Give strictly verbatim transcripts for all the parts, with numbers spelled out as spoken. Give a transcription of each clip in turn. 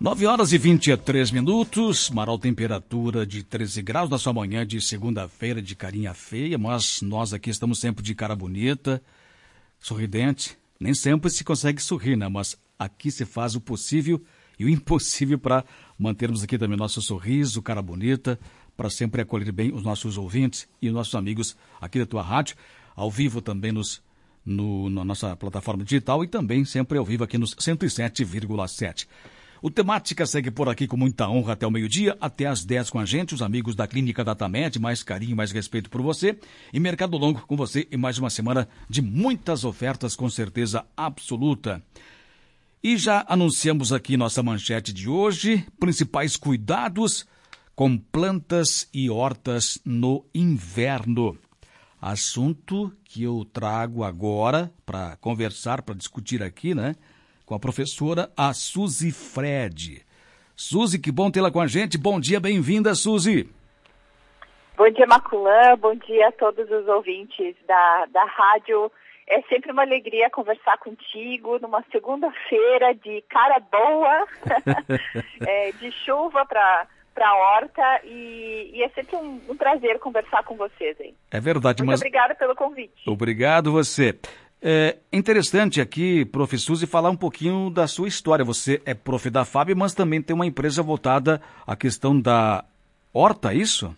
nove horas e vinte e três minutos, Marau, temperatura de treze graus na sua manhã de segunda-feira, de carinha feia, mas nós aqui estamos sempre de cara bonita, sorridente. Nem sempre se consegue sorrir, né? Mas aqui se faz o possível e o impossível para mantermos aqui também nosso sorriso, cara bonita, para sempre acolher bem os nossos ouvintes e os nossos amigos aqui da tua rádio, ao vivo também nos, no, na nossa plataforma digital e também sempre ao vivo aqui nos cento e sete vírgula sete. O Temática segue por aqui com muita honra até o meio-dia, até às dez com a gente, os amigos da Clínica Datamed, mais carinho, mais respeito por você. E Mercado Longo com você em mais uma semana de muitas ofertas, com certeza absoluta. E já anunciamos aqui nossa manchete de hoje, principais cuidados com plantas e hortas no inverno. Assunto que eu trago agora para conversar, para discutir aqui, né? Com a professora, a Suzy Fred. Suzy, que bom tê-la com a gente. Bom dia, bem-vinda, Suzy. Bom dia, Maculã. Bom dia a todos os ouvintes da, da rádio. É sempre uma alegria conversar contigo numa segunda-feira de cara boa, é, de chuva para a horta, e, e é sempre um, um prazer conversar com vocês aí. É verdade, Muito mas... obrigada pelo convite. Obrigado você. É interessante aqui, prof. Suzy, falar um pouquinho da sua história. Você é prof da F A B, mas também tem uma empresa voltada à questão da horta, é isso?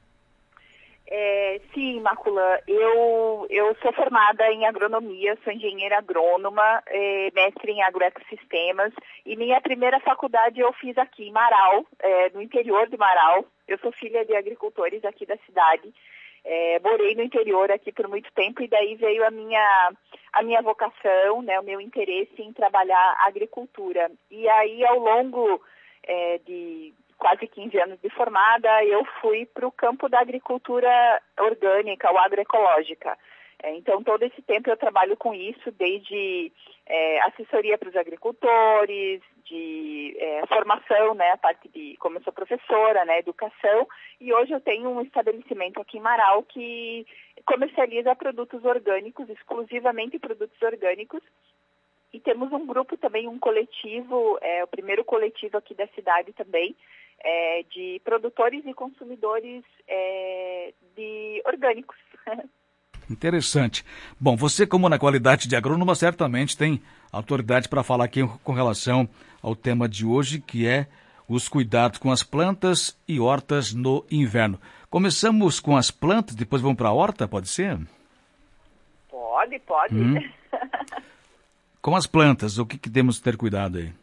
É, sim, Maculã. Eu, eu sou formada em agronomia, sou engenheira agrônoma, é, mestre em agroecossistemas, e minha primeira faculdade eu fiz aqui em Marau, é, no interior de Marau. Eu sou filha de agricultores aqui da cidade. É, morei no interior aqui por muito tempo e daí veio a minha, a minha vocação, né, o meu interesse em trabalhar a agricultura. E aí, ao longo é, de quase quinze anos de formada, eu fui para o campo da agricultura orgânica ou agroecológica. É, então, todo esse tempo eu trabalho com isso, desde é, assessoria para os agricultores, de é, formação, né, a parte de, como eu sou professora, né, educação, e hoje eu tenho um estabelecimento aqui em Marau que comercializa produtos orgânicos, exclusivamente produtos orgânicos, e temos um grupo também, um coletivo, é, o primeiro coletivo aqui da cidade também, é, de produtores e consumidores é, de orgânicos. Interessante. Bom, você, como na qualidade de agrônoma, certamente tem autoridade para falar aqui com relação ao tema de hoje, que é os cuidados com as plantas e hortas no inverno. Começamos com as plantas, depois vamos para a horta, pode ser? Pode, pode. Hum. Com as plantas, o que, que temos que ter cuidado aí?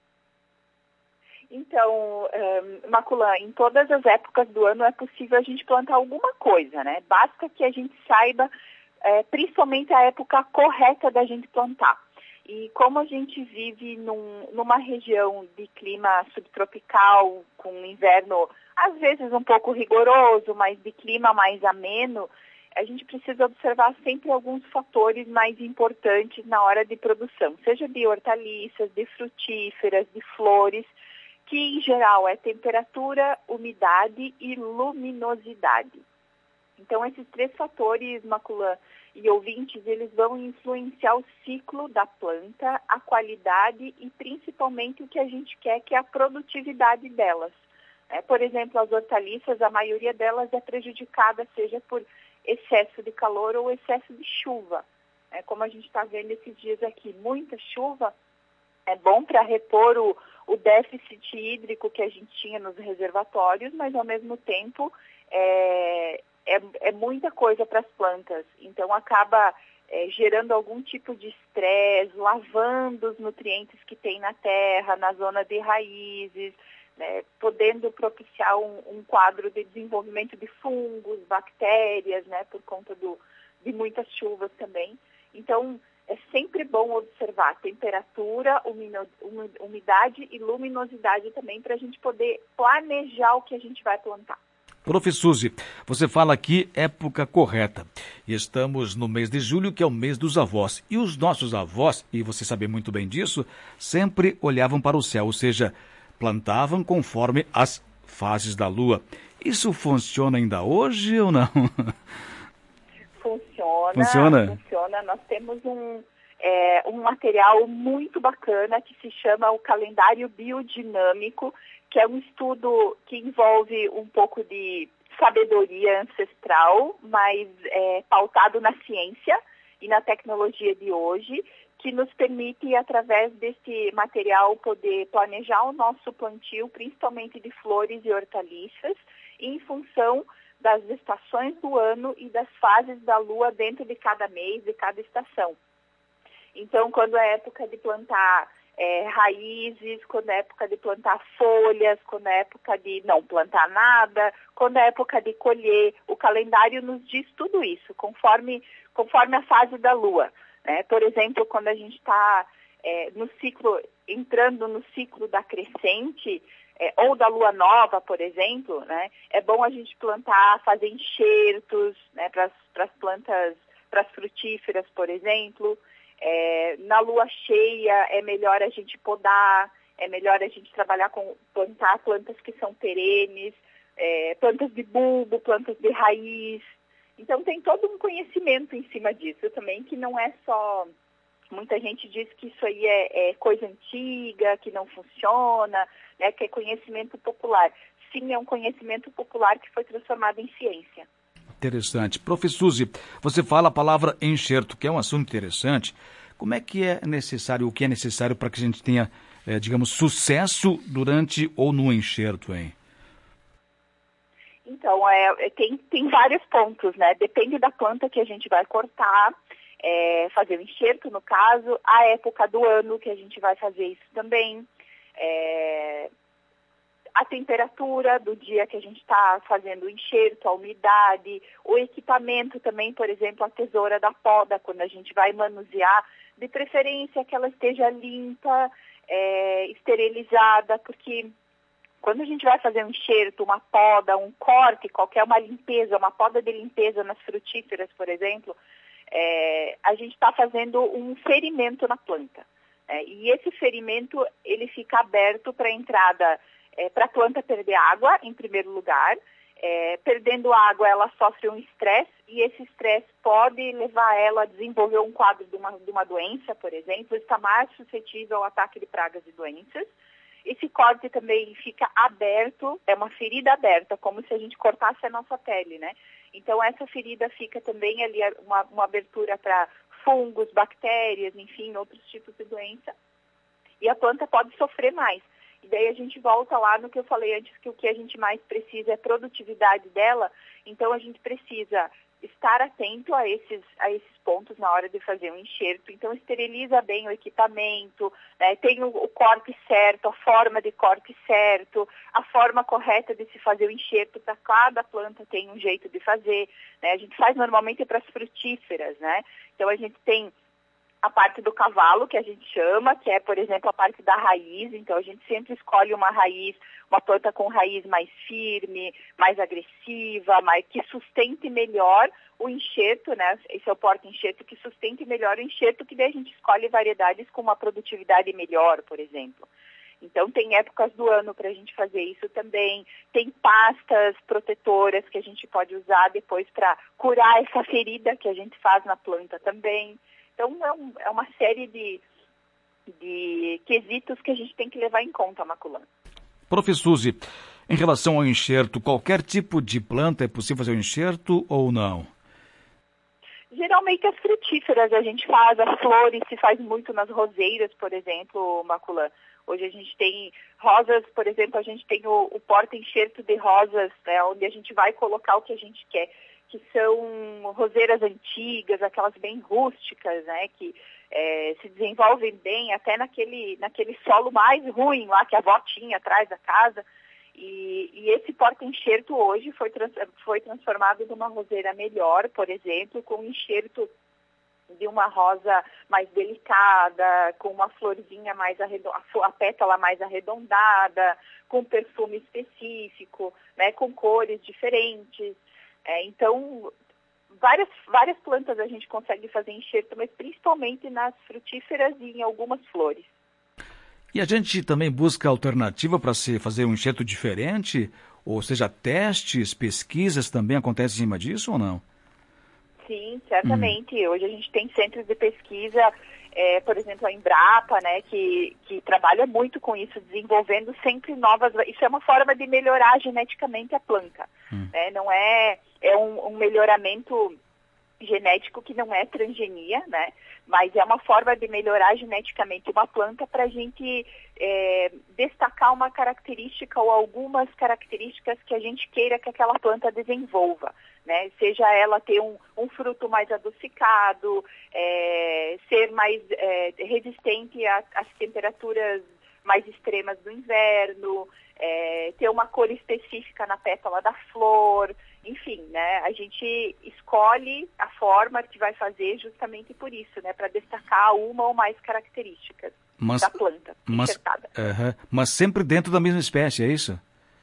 Então, um, Maculã, em todas as épocas do ano é possível a gente plantar alguma coisa, né? Basta que a gente saiba, é, principalmente a época correta da gente plantar. E como a gente vive num, numa região de clima subtropical, com inverno às vezes um pouco rigoroso, mas de clima mais ameno, a gente precisa observar sempre alguns fatores mais importantes na hora de produção, seja de hortaliças, de frutíferas, de flores, que em geral é temperatura, umidade e luminosidade. Então, esses três fatores, Maculã e ouvintes, eles vão influenciar o ciclo da planta, a qualidade e principalmente o que a gente quer, que é a produtividade delas. É, por exemplo, as hortaliças, a maioria delas é prejudicada, seja por excesso de calor ou excesso de chuva. É, como a gente está vendo esses dias aqui, muita chuva é bom para repor o, o déficit hídrico que a gente tinha nos reservatórios, mas ao mesmo tempo é, é, é muita coisa para as plantas. Então acaba é, gerando algum tipo de estresse, lavando os nutrientes que tem na terra, na zona de raízes, né, podendo propiciar um, um quadro de desenvolvimento de fungos, bactérias, né, por conta do, de muitas chuvas também. Então, é sempre bom observar temperatura, umidade e luminosidade também para a gente poder planejar o que a gente vai plantar. Prof. Suzy, você fala aqui época correta. E estamos no mês de julho, que é o mês dos avós. E os nossos avós, e você sabe muito bem disso, sempre olhavam para o céu, ou seja, plantavam conforme as fases da lua. Isso funciona ainda hoje ou não? Funciona, Funciona? funciona. Nós temos um, é, um material muito bacana que se chama o calendário biodinâmico, que é um estudo que envolve um pouco de sabedoria ancestral, mas é, pautado na ciência e na tecnologia de hoje, que nos permite, através desse material, poder planejar o nosso plantio, principalmente de flores e hortaliças, em função das estações do ano e das fases da lua dentro de cada mês, de cada estação. Então, quando é época de plantar é, raízes, quando é época de plantar folhas, quando é época de não plantar nada, quando é época de colher, o calendário nos diz tudo isso, conforme, conforme a fase da lua. Né? Por exemplo, quando a gente está é, no ciclo, entrando no ciclo da crescente, É, ou da lua nova, por exemplo, né, é bom a gente plantar, fazer enxertos, né, para as plantas, para as frutíferas, por exemplo. É, na lua cheia é melhor a gente podar, é melhor a gente trabalhar com, plantar plantas que são perenes, é, plantas de bulbo, plantas de raiz. Então tem todo um conhecimento em cima disso também, que não é só... Muita gente diz que isso aí é, é coisa antiga, que não funciona, né, que é conhecimento popular. Sim, é um conhecimento popular que foi transformado em ciência. Interessante. Professor Suzy, você fala a palavra enxerto, que é um assunto interessante. Como é que é necessário, o que é necessário para que a gente tenha, é, digamos, sucesso durante ou no enxerto, hein? Então, é, tem, tem vários pontos, né? Depende da planta que a gente vai cortar, É, fazer o enxerto, no caso, a época do ano que a gente vai fazer isso também, é, a temperatura do dia que a gente está fazendo o enxerto, a umidade, o equipamento também, por exemplo, a tesoura da poda, quando a gente vai manusear, de preferência que ela esteja limpa, é, esterilizada, porque quando a gente vai fazer um enxerto, uma poda, um corte, qualquer uma limpeza, uma poda de limpeza nas frutíferas, por exemplo, É, a gente está fazendo um ferimento na planta. É, e esse ferimento, ele fica aberto para a entrada, é, para a planta perder água, em primeiro lugar. É, perdendo água, ela sofre um estresse, e esse estresse pode levar ela a desenvolver um quadro de uma, de uma doença, por exemplo, está mais suscetível ao ataque de pragas e doenças. Esse corte também fica aberto, é uma ferida aberta, como se a gente cortasse a nossa pele, né? Então, essa ferida fica também ali uma, uma abertura para fungos, bactérias, enfim, outros tipos de doença. E a planta pode sofrer mais. E daí a gente volta lá no que eu falei antes, que o que a gente mais precisa é a produtividade dela. Então, a gente precisa estar atento a esses, a esses pontos na hora de fazer um enxerto. Então, esteriliza bem o equipamento, né? Tem o, o corte certo, a forma de corte certo, a forma correta de se fazer o enxerto, para cada planta tem um jeito de fazer, né? A gente faz normalmente para as frutíferas, né? Então, a gente tem a parte do cavalo, que a gente chama, que é, por exemplo, a parte da raiz. Então, a gente sempre escolhe uma raiz, uma planta com raiz mais firme, mais agressiva, mais, que sustente melhor o enxerto, né? Esse é o porta-enxerto, que sustente melhor o enxerto, que daí a gente escolhe variedades com uma produtividade melhor, por exemplo. Então, tem épocas do ano para a gente fazer isso também. Tem pastas protetoras que a gente pode usar depois para curar essa ferida que a gente faz na planta também. Então, é, um, é uma série de, de quesitos que a gente tem que levar em conta, Maculã. Professor Suzy, em relação ao enxerto, qualquer tipo de planta é possível fazer o enxerto ou não? Geralmente as frutíferas a gente faz, as flores se faz muito nas roseiras, por exemplo, Maculã. Hoje a gente tem rosas, por exemplo, a gente tem o, o porta-enxerto de rosas, né, onde a gente vai colocar o que a gente quer, que são roseiras antigas, aquelas bem rústicas, né, que é, se desenvolvem bem até naquele, naquele solo mais ruim lá que a avó tinha atrás da casa. E, e esse porta-enxerto hoje foi, trans, foi transformado numa roseira melhor, por exemplo, com um enxerto de uma rosa mais delicada, com uma florzinha mais arredondada, a pétala mais arredondada, com perfume específico, né, com cores diferentes. É, então, várias, várias plantas a gente consegue fazer enxerto, mas principalmente nas frutíferas e em algumas flores. E a gente também busca alternativa para se fazer um enxerto diferente? Ou seja, testes, pesquisas também acontecem em cima disso ou não? Sim, certamente. Hum. Hoje a gente tem centros de pesquisa é, por exemplo, a Embrapa, né, que, que trabalha muito com isso, desenvolvendo sempre novas... Isso é uma forma de melhorar geneticamente a planta. Hum. Né? Não é, é um, um melhoramento genético que não é transgenia, né? Mas é uma forma de melhorar geneticamente uma planta para a gente é, destacar uma característica ou algumas características que a gente queira que aquela planta desenvolva, né? Seja ela ter um, um fruto mais adocicado, é, ser mais é, resistente às temperaturas mais extremas do inverno, é, ter uma cor específica na pétala da flor, enfim, né, a gente escolhe a forma que vai fazer justamente por isso, né, para destacar uma ou mais características mas, da planta mas, enxertada. Uh-huh, mas sempre dentro da mesma espécie, é isso?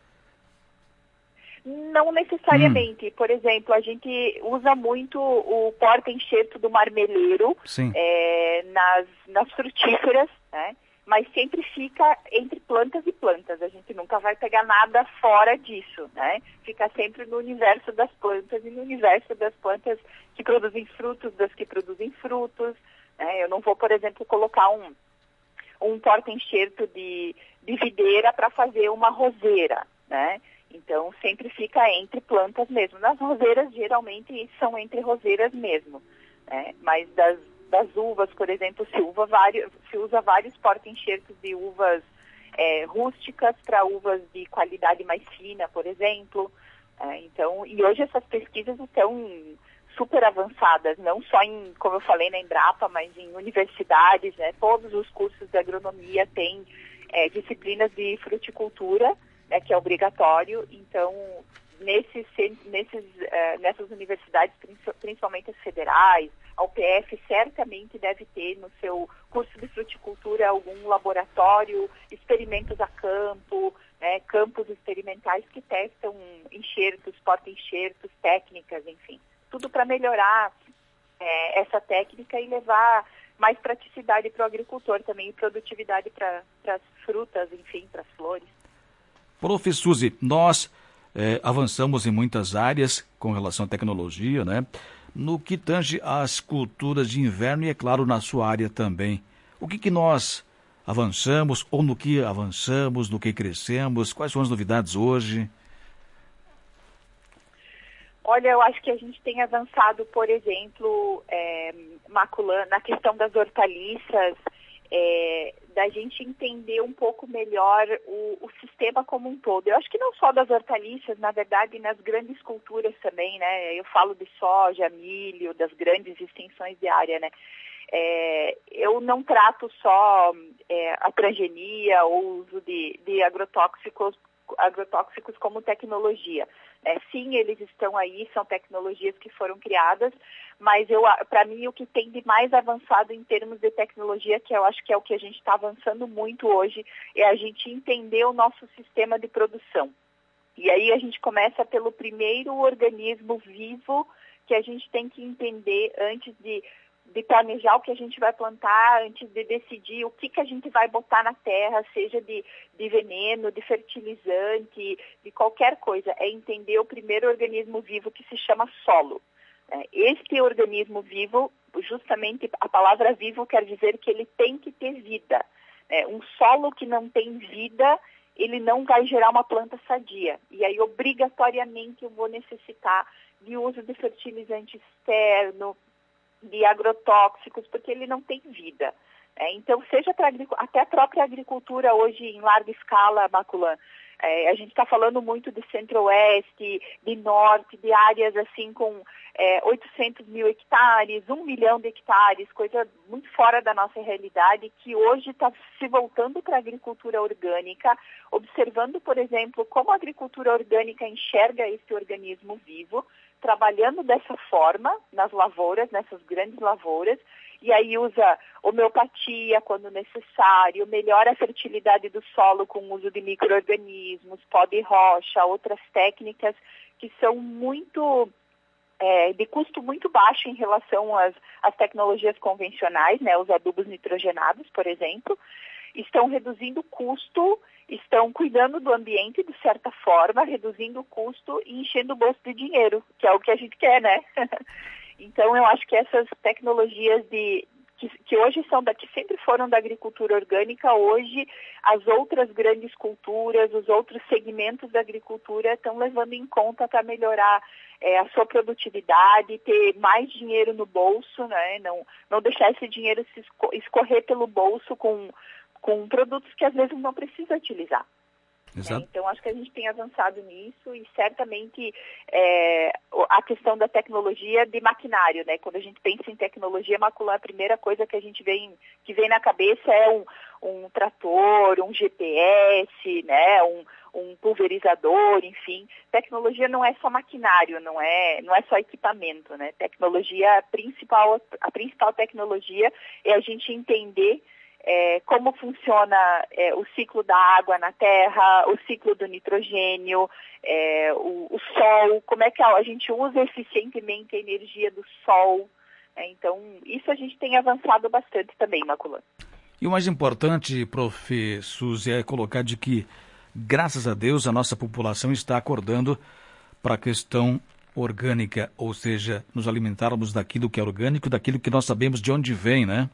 Não necessariamente. Hum. Por exemplo, a gente usa muito o porta-enxerto do marmeleiro é, nas, nas frutíferas, né? Mas sempre fica entre plantas e plantas. A gente nunca vai pegar nada fora disso, né? Fica sempre no universo das plantas e no universo das plantas que produzem frutos, das que produzem frutos, né? Eu não vou, por exemplo, colocar um, um porta-enxerto de, de videira para fazer uma roseira, né? Então, sempre fica entre plantas mesmo. Nas roseiras, geralmente, são entre roseiras mesmo, né? Mas das das uvas, por exemplo, se, uva vários, se usa vários porta-enxertos de uvas é, rústicas para uvas de qualidade mais fina, por exemplo. É, então, e hoje essas pesquisas estão super avançadas, não só em, como eu falei, na Embrapa, mas em universidades, né? Todos os cursos de agronomia têm é, disciplinas de fruticultura, né, que é obrigatório. Então, nesses, nesses, uh, nessas universidades, principalmente as federais, a U P F certamente deve ter no seu curso de fruticultura algum laboratório, experimentos a campo, né, campos experimentais que testam enxertos, porta-enxertos, técnicas, enfim. Tudo para melhorar é, essa técnica e levar mais praticidade para o agricultor também, e produtividade para as frutas, enfim, para as flores. Prof. Suzy, nós é, avançamos em muitas áreas com relação à tecnologia, né? No que tange às culturas de inverno e, é claro, na sua área também. O que, que nós avançamos, ou no que avançamos, no que crescemos? Quais são as novidades hoje? Olha, eu acho que a gente tem avançado, por exemplo, é, maculando, na questão das hortaliças, é, da gente entender um pouco melhor o, o sistema como um todo. Eu acho que não só das hortaliças, na verdade, nas grandes culturas também, né? Eu falo de soja, milho, das grandes extensões de área, né? É, eu não trato só é, a transgenia ou o uso de, de agrotóxicos, agrotóxicos como tecnologia. É, sim, eles estão aí, são tecnologias que foram criadas, mas para mim o que tem de mais avançado em termos de tecnologia, que eu acho que é o que a gente está avançando muito hoje, é a gente entender o nosso sistema de produção. E aí a gente começa pelo primeiro organismo vivo que a gente tem que entender antes de, de planejar o que a gente vai plantar, antes de decidir o que, que a gente vai botar na terra, seja de, de veneno, de fertilizante, de qualquer coisa. É entender o primeiro organismo vivo que se chama solo. Este organismo vivo, justamente a palavra vivo quer dizer que ele tem que ter vida. Um solo que não tem vida, ele não vai gerar uma planta sadia. E aí, obrigatoriamente, eu vou necessitar de uso de fertilizante externo, de agrotóxicos, porque ele não tem vida. É, então, seja para até a própria agricultura hoje em larga escala, Maculan, é, a gente está falando muito de centro-oeste, de norte, de áreas assim com é, oitocentos mil hectares, um milhão de hectares, coisa muito fora da nossa realidade, que hoje está se voltando para a agricultura orgânica, observando, por exemplo, como a agricultura orgânica enxerga esse organismo vivo, trabalhando dessa forma nas lavouras, nessas grandes lavouras, e aí usa homeopatia quando necessário, melhora a fertilidade do solo com o uso de micro-organismos, pó de rocha, outras técnicas que são muito, é, de custo muito baixo em relação às, às tecnologias convencionais, né, os adubos nitrogenados, por exemplo, estão reduzindo o custo, estão cuidando do ambiente de certa forma, reduzindo o custo e enchendo o bolso de dinheiro, que é o que a gente quer, né? Então, eu acho que essas tecnologias de, que, que hoje são da, que sempre foram da agricultura orgânica, hoje as outras grandes culturas, os outros segmentos da agricultura estão levando em conta para melhorar é, a sua produtividade, ter mais dinheiro no bolso, né? Não, não deixar esse dinheiro se escorrer pelo bolso com, com produtos que às vezes não precisa utilizar. Exato. Né? Então, acho que a gente tem avançado nisso e certamente é, a questão da tecnologia de maquinário, né? Quando a gente pensa em tecnologia macular, a primeira coisa que a gente vem, que vem na cabeça é um, um trator, um G P S, né? um, um pulverizador, enfim. Tecnologia não é só maquinário, não é, não é só equipamento, né? Tecnologia, a principal, a principal tecnologia é a gente entender É, como funciona é, o ciclo da água na terra, o ciclo do nitrogênio, é, o, o sol, como é que a, a gente usa eficientemente a energia do sol. É, então, isso a gente tem avançado bastante também, Maculan. E o mais importante, prof. Suzy, é colocar de que, graças a Deus, a nossa população está acordando para a questão orgânica, ou seja, nos alimentarmos daquilo que é orgânico, daquilo que nós sabemos de onde vem, né?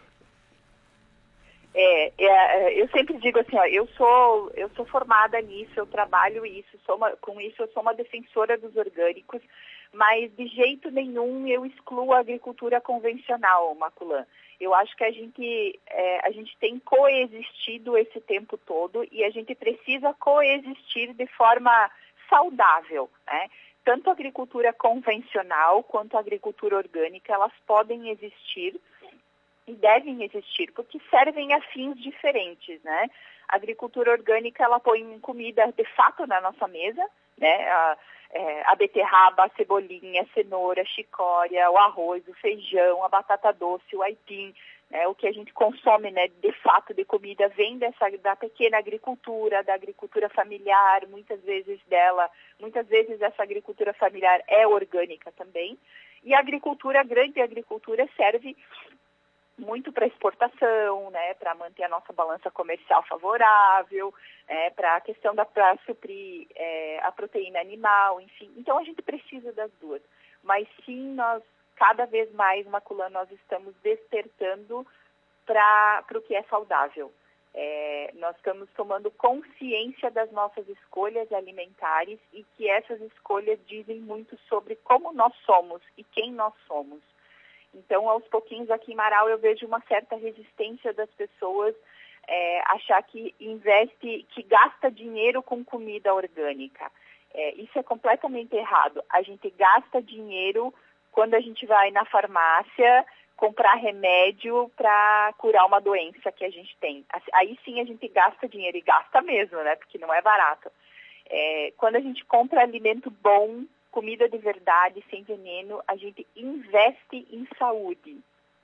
É, é, eu sempre digo assim, ó, eu sou, eu sou formada nisso, eu trabalho isso, sou uma, com isso eu sou uma defensora dos orgânicos, mas de jeito nenhum eu excluo a agricultura convencional, Maculan. Eu acho que a gente, é, a gente tem coexistido esse tempo todo e a gente precisa coexistir de forma saudável, né? Tanto a agricultura convencional quanto a agricultura orgânica, elas podem existir e devem existir, porque servem a fins diferentes, né? A agricultura orgânica, ela põe comida de fato na nossa mesa, né? A, é, a beterraba, a cebolinha, a cenoura, a chicória, o arroz, o feijão, a batata doce, o aipim, né? O que a gente consome, né, de fato de comida vem dessa, da pequena agricultura, da agricultura familiar, muitas vezes dela, muitas vezes essa agricultura familiar é orgânica também, e a agricultura, a grande agricultura serve muito para exportação, né, para manter a nossa balança comercial favorável, é, para a questão da para suprir é, a proteína animal, enfim. Então a gente precisa das duas. Mas sim, nós cada vez mais, Maculan, nós estamos despertando para o que é saudável. É, nós estamos tomando consciência das nossas escolhas alimentares e que essas escolhas dizem muito sobre como nós somos e quem nós somos. Então, aos pouquinhos aqui em Marau eu vejo uma certa resistência das pessoas é, achar que investe, que gasta dinheiro com comida orgânica. É, isso é completamente errado. A gente gasta dinheiro quando a gente vai na farmácia comprar remédio para curar uma doença que a gente tem. Aí sim a gente gasta dinheiro, e gasta mesmo, né? Porque não é barato. É, quando a gente compra alimento bom, comida de verdade, sem veneno, a gente investe em saúde.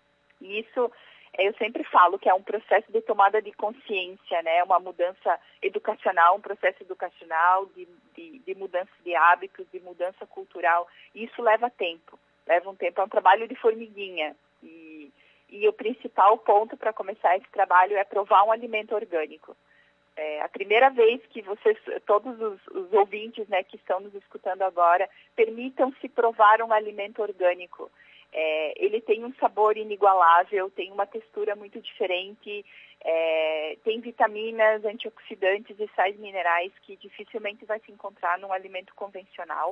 E isso, eu sempre falo que é um processo de tomada de consciência, né? Uma mudança educacional, um processo educacional de, de, de mudança de hábitos, de mudança cultural. E isso leva tempo, leva um tempo, é um trabalho de formiguinha. E, e o principal ponto para começar esse trabalho é provar um alimento orgânico. É a primeira vez que vocês, todos os, os ouvintes, né, que estão nos escutando agora, permitam-se provar um alimento orgânico. É, ele tem um sabor inigualável, tem uma textura muito diferente, é, tem vitaminas, antioxidantes e sais minerais que dificilmente vai se encontrar num alimento convencional.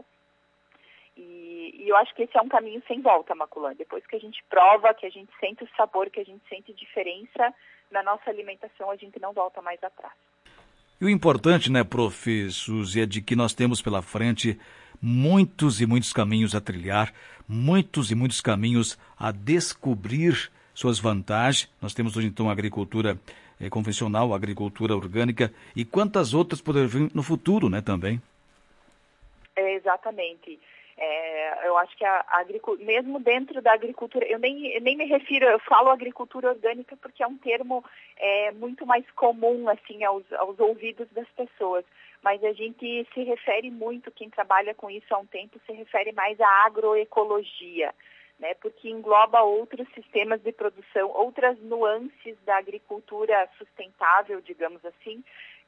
E, e eu acho que esse é um caminho sem volta, Maculan. Depois que a gente prova, que a gente sente o sabor, que a gente sente diferença na nossa alimentação, a gente não volta mais atrás. E o importante, né, prof. Suzy, é de que nós temos pela frente muitos e muitos caminhos a trilhar, muitos e muitos caminhos a descobrir suas vantagens. Nós temos hoje, então, a agricultura eh, convencional, a agricultura orgânica e quantas outras poderão vir no futuro, né, também. É, exatamente. É, eu acho que a, a agricultura, mesmo dentro da agricultura, eu nem, eu nem me refiro, eu falo agricultura orgânica porque é um termo é, muito mais comum assim, aos, aos ouvidos das pessoas, mas a gente se refere muito, quem trabalha com isso há um tempo, se refere mais à agroecologia, né, porque engloba outros sistemas de produção, outras nuances da agricultura sustentável, digamos assim,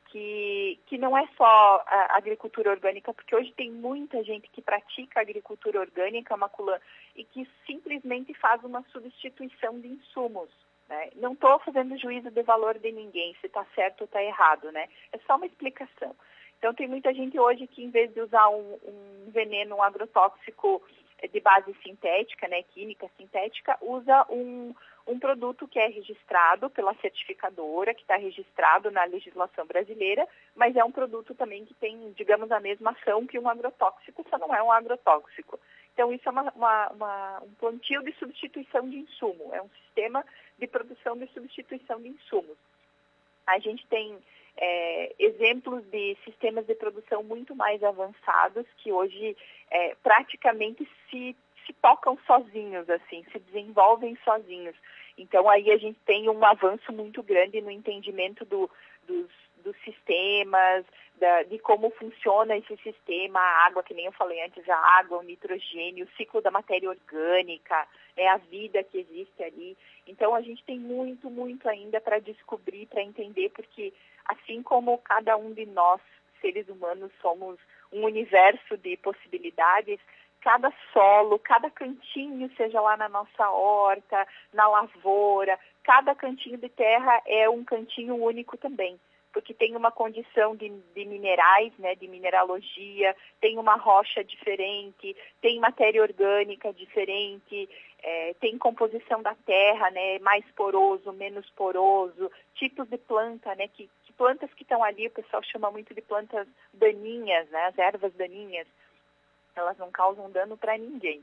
que, que não é só a agricultura orgânica, porque hoje tem muita gente que pratica agricultura orgânica, Maculan, e que simplesmente faz uma substituição de insumos. Né? Não estou fazendo juízo de valor de ninguém, se está certo ou está errado, né? É só uma explicação. Então, tem muita gente hoje que, em vez de usar um, um veneno, um agrotóxico de base sintética, né, química sintética, usa um, um produto que é registrado pela certificadora, que está registrado na legislação brasileira, mas é um produto também que tem, digamos, a mesma ação que um agrotóxico, só não é um agrotóxico. Então, isso é uma, uma, uma, um plantio de substituição de insumo, é um sistema de produção de substituição de insumos. A gente tem é, exemplos de sistemas de produção muito mais avançados que hoje é, praticamente se, se tocam sozinhos, assim, se desenvolvem sozinhos. Então, aí a gente tem um avanço muito grande no entendimento do, dos, dos sistemas, da, de como funciona esse sistema, a água, que nem eu falei antes, a água, o nitrogênio, o ciclo da matéria orgânica, é a vida que existe ali. Então, a gente tem muito, muito ainda para descobrir, para entender, porque assim como cada um de nós, seres humanos, somos um universo de possibilidades, cada solo, cada cantinho, seja lá na nossa horta, na lavoura, cada cantinho de terra é um cantinho único também, porque tem uma condição de, de minerais, né, de mineralogia, tem uma rocha diferente, tem matéria orgânica diferente, é, tem composição da terra, né, mais poroso, menos poroso, tipos de planta, né, que, que plantas que estão ali, o pessoal chama muito de plantas daninhas, né, as ervas daninhas, elas não causam dano para ninguém.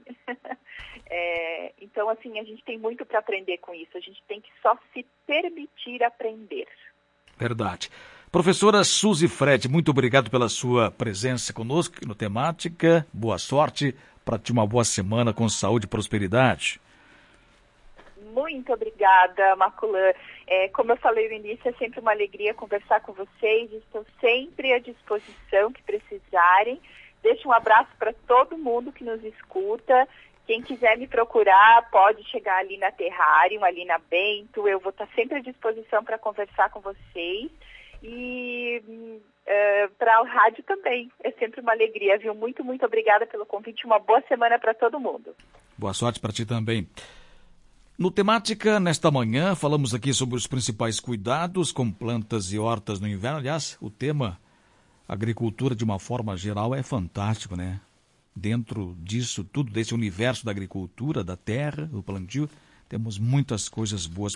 é, então, assim, a gente tem muito para aprender com isso, a gente tem que só se permitir aprender. Verdade. Professora Suzy Fred, muito obrigado pela sua presença conosco no Temática. Boa sorte para ter uma boa semana com saúde e prosperidade. Muito obrigada, Maculan. É, como eu falei no início, é sempre uma alegria conversar com vocês. Estou sempre à disposição que precisarem. Deixo um abraço para todo mundo que nos escuta. Quem quiser me procurar, pode chegar ali na Terrarium, ali na Bento. Eu vou estar sempre à disposição para conversar com vocês. E uh, para o rádio também. É sempre uma alegria, viu? Muito, muito obrigada pelo convite. Uma boa semana para todo mundo. Boa sorte para ti também. No Temática, nesta manhã, falamos aqui sobre os principais cuidados com plantas e hortas no inverno. Aliás, o tema agricultura de uma forma geral é fantástico, né? Dentro disso tudo, desse universo da agricultura, da terra, do plantio, temos muitas coisas boas